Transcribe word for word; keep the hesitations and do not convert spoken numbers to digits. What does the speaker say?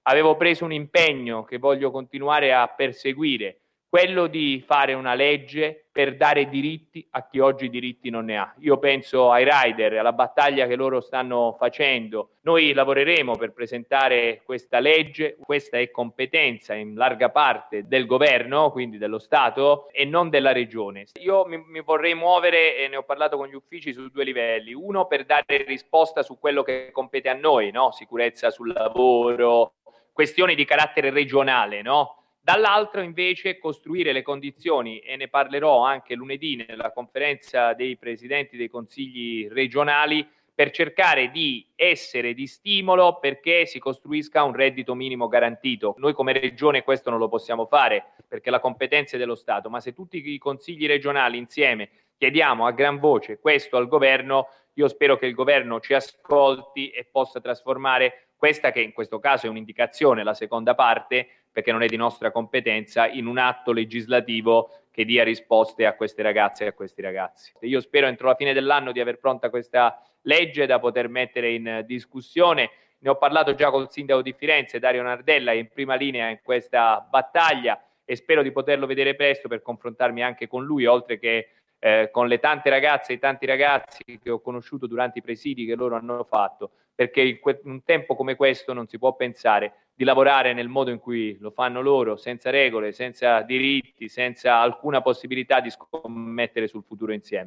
avevo preso un impegno che voglio continuare a perseguire, quello di fare una legge per dare diritti a chi oggi diritti non ne ha. Io penso ai rider, alla battaglia che loro stanno facendo. Noi lavoreremo per presentare questa legge, questa è competenza in larga parte del governo, quindi dello Stato, e non della regione. Io mi, mi vorrei muovere, e ne ho parlato con gli uffici, su due livelli. Uno, per dare risposta su quello che compete a noi, no? Sicurezza sul lavoro, questioni di carattere regionale, no? Dall'altro invece costruire le condizioni, e ne parlerò anche lunedì nella conferenza dei presidenti dei consigli regionali, per cercare di essere di stimolo perché si costruisca un reddito minimo garantito. Noi come regione questo non lo possiamo fare perché la competenza è dello Stato, ma se tutti i consigli regionali insieme chiediamo a gran voce questo al governo, io spero che il governo ci ascolti e possa trasformare questa, che in questo caso è un'indicazione, la seconda parte, perché non è di nostra competenza, in un atto legislativo che dia risposte a queste ragazze e a questi ragazzi. Io spero entro la fine dell'anno di aver pronta questa legge da poter mettere in discussione. Ne ho parlato già col sindaco di Firenze, Dario Nardella, è in prima linea in questa battaglia e spero di poterlo vedere presto per confrontarmi anche con lui, oltre che eh, con le tante ragazze e i tanti ragazzi che ho conosciuto durante i presidi che loro hanno fatto, perché in un tempo come questo non si può pensare di lavorare nel modo in cui lo fanno loro, senza regole, senza diritti, senza alcuna possibilità di scommettere sul futuro insieme.